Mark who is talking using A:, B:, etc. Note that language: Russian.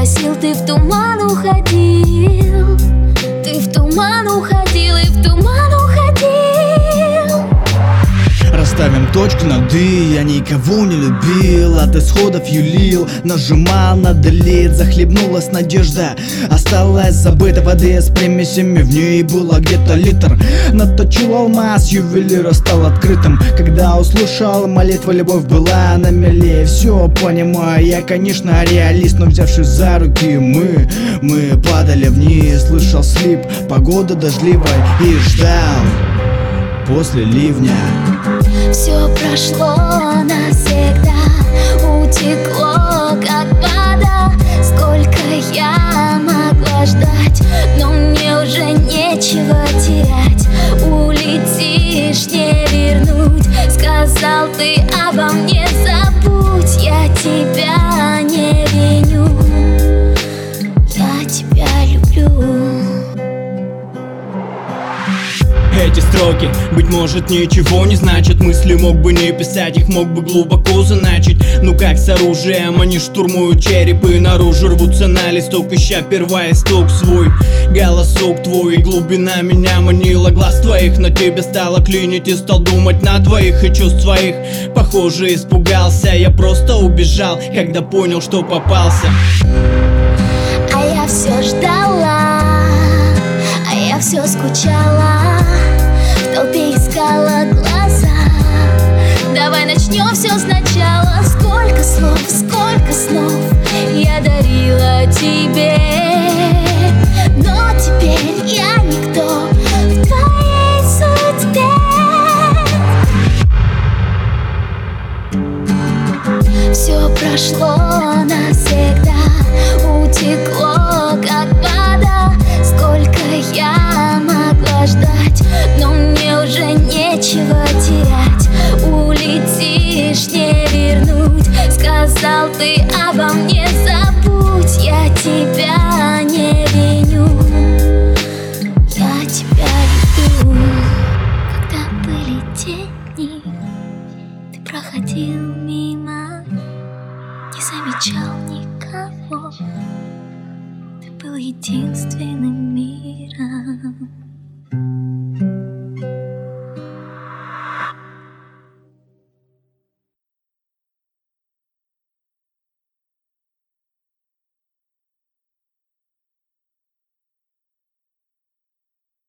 A: просил, ты в туман уходил. Ты в туман уходил и в туман уходил.
B: Расставим точку над «и», я никого не любил, от исходов юлил, нажимал на delete, захлебнулась надежда, осталась забыта воды с примесями, в ней было где-то литр. Наточил алмаз, ювелира стал открытым, когда услышал молитву, любовь была на мели. Все понимаю, я, конечно, реалист, но взявшись за руки, мы падали вниз. Слышал слип, погода дождливая и ждал после ливня.
A: Все прошло навсегда, утекло как вода. Сколько я могла ждать, но мне уже нечего терять. Улетишь, не вернуть, сказал ты обо мне забудь. Я тебя не виню, я тебя люблю.
C: Эти строки, быть может, ничего не значат. Мысли мог бы не писать, их мог бы глубоко заначить. Ну как с оружием, они штурмуют черепы, наружу рвутся на листок, ища первоисток свой. Голосок твой, глубина меня манила, глаз твоих на тебе стало клинить. И стал думать на двоих и чувств своих. Похоже, испугался, я просто убежал, когда понял, что попался.
A: А я все ждала, а я все скучала, в толпе искала глаза. Давай начнем все сначала. Сколько слов, сколько снов я дарила тебе, но теперь я никто в твоей судьбе. Все прошло навсегда, утекло как вода. Сколько я могла ждать, но мне уже нечего терять. Улетишь, не вернуть, сказал ты обо мне забудь. Я тебя не виню, я тебя люблю. Когда были тени, ты проходил мимо, не замечал никого. Ты был единственным миром.